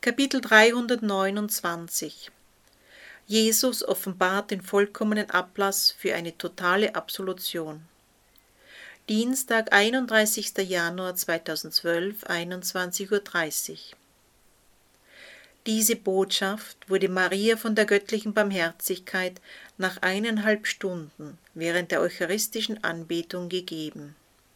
Kapitel 329. Jesus offenbart den vollkommenen Ablass für eine totale Absolution. Dienstag, 31. Januar 2012, 21:30 Uhr. Diese Botschaft wurde Maria von der göttlichen Barmherzigkeit nach 1,5 Stunden während der eucharistischen Anbetung gegeben.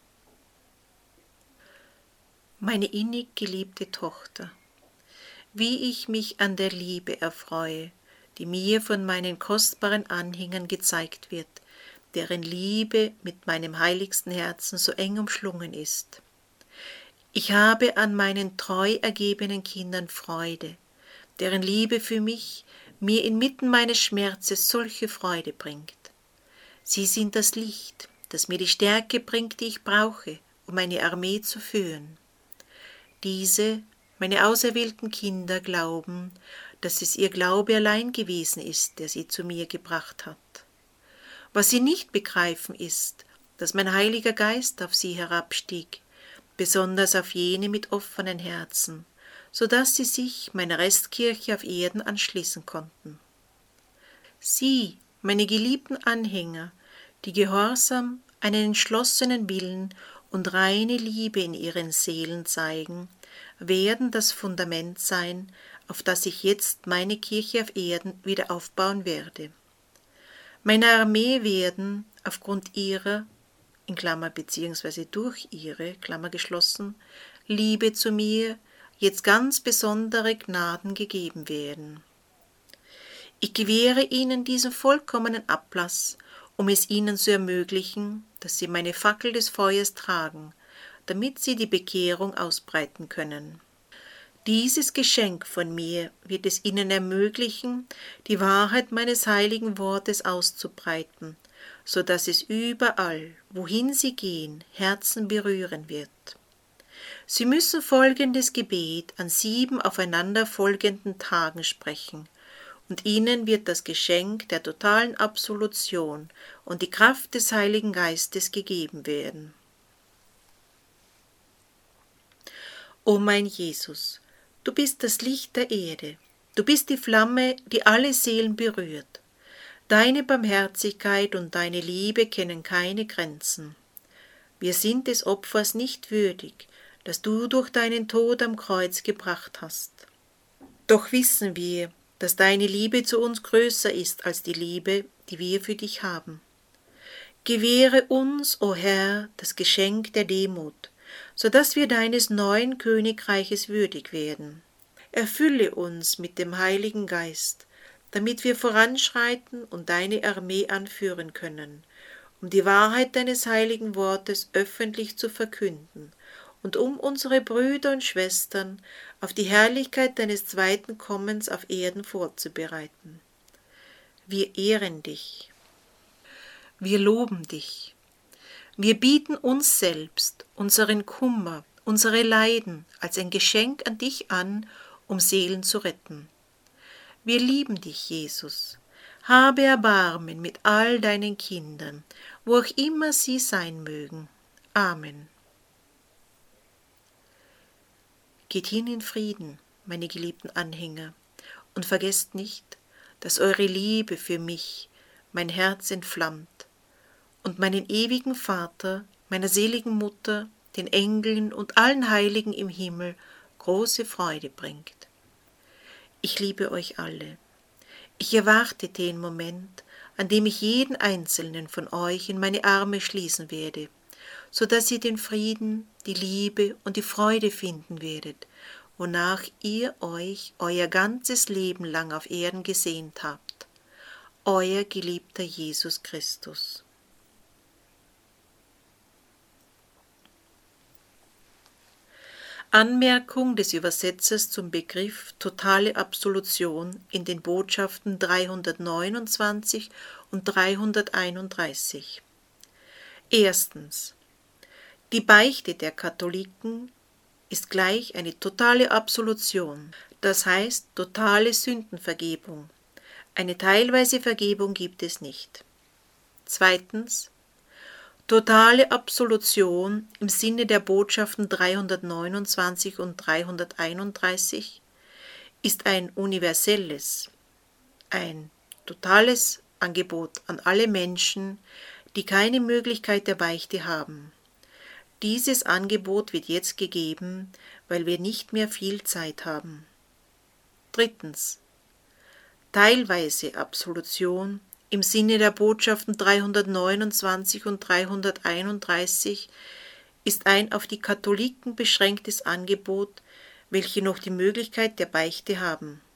Meine innig geliebte Tochter, wie ich mich an der Liebe erfreue, die mir von meinen kostbaren Anhängern gezeigt wird, deren Liebe mit meinem heiligsten Herzen so eng umschlungen ist. Ich habe an meinen treu ergebenen Kindern Freude, deren Liebe für mich mir inmitten meines Schmerzes solche Freude bringt. Sie sind das Licht, das mir die Stärke bringt, die ich brauche, um meine Armee zu führen. Diese, meine auserwählten Kinder, glauben, dass es ihr Glaube allein gewesen ist, der sie zu mir gebracht hat. Was sie nicht begreifen ist, dass mein Heiliger Geist auf sie herabstieg, besonders auf jene mit offenen Herzen, so dass sie sich meiner Restkirche auf Erden anschließen konnten. Sie, meine geliebten Anhänger, die gehorsam einen entschlossenen Willen und reine Liebe in ihren Seelen zeigen, werden das Fundament sein, auf das ich jetzt meine Kirche auf Erden wieder aufbauen werde. Meine Armee werden aufgrund ihrer, in Klammer beziehungsweise durch ihre, Klammer geschlossen, Liebe zu mir jetzt ganz besondere Gnaden gegeben werden. Ich gewähre ihnen diesen vollkommenen Ablass, um es ihnen zu ermöglichen, dass sie meine Fackel des Feuers tragen, damit sie die Bekehrung ausbreiten können. Dieses Geschenk von mir wird es ihnen ermöglichen, die Wahrheit meines heiligen Wortes auszubreiten, so dass es überall, wohin sie gehen, Herzen berühren wird. Sie müssen folgendes Gebet an 7 aufeinanderfolgenden Tagen sprechen, und ihnen wird das Geschenk der totalen Absolution und die Kraft des Heiligen Geistes gegeben werden. O mein Jesus, du bist das Licht der Erde, du bist die Flamme, die alle Seelen berührt. Deine Barmherzigkeit und deine Liebe kennen keine Grenzen. Wir sind des Opfers nicht würdig, das du durch deinen Tod am Kreuz gebracht hast. Doch wissen wir, dass deine Liebe zu uns größer ist als die Liebe, die wir für dich haben. Gewähre uns, o Herr, das Geschenk der Demut, so dass wir deines neuen Königreiches würdig werden. Erfülle uns mit dem Heiligen Geist, damit wir voranschreiten und deine Armee anführen können, um die Wahrheit deines heiligen Wortes öffentlich zu verkünden und um unsere Brüder und Schwestern auf die Herrlichkeit deines zweiten Kommens auf Erden vorzubereiten. Wir ehren dich. Wir loben dich. Wir bieten uns selbst, unseren Kummer, unsere Leiden als ein Geschenk an dich an, um Seelen zu retten. Wir lieben dich, Jesus. Habe Erbarmen mit all deinen Kindern, wo auch immer sie sein mögen. Amen. Geht hin in Frieden, meine geliebten Anhänger, und vergesst nicht, dass eure Liebe für mich mein Herz entflammt und meinen ewigen Vater, meiner seligen Mutter, den Engeln und allen Heiligen im Himmel große Freude bringt. Ich liebe euch alle. Ich erwarte den Moment, an dem ich jeden einzelnen von euch in meine Arme schließen werde, so dass ihr den Frieden, die Liebe und die Freude finden werdet, wonach ihr euch euer ganzes Leben lang auf Erden gesehnt habt. Euer geliebter Jesus Christus. Anmerkung des Übersetzers zum Begriff totale Absolution in den Botschaften 329 und 331. Erstens. Die Beichte der Katholiken ist gleich eine totale Absolution, das heißt totale Sündenvergebung. Eine teilweise Vergebung gibt es nicht. Zweitens. Totale Absolution im Sinne der Botschaften 329 und 331 ist ein universelles, ein totales Angebot an alle Menschen, die keine Möglichkeit der Beichte haben. Dieses Angebot wird jetzt gegeben, weil wir nicht mehr viel Zeit haben. Drittens. Teilweise Absolution im Sinne der Botschaften 329 und 331 ist ein auf die Katholiken beschränktes Angebot, welche noch die Möglichkeit der Beichte haben.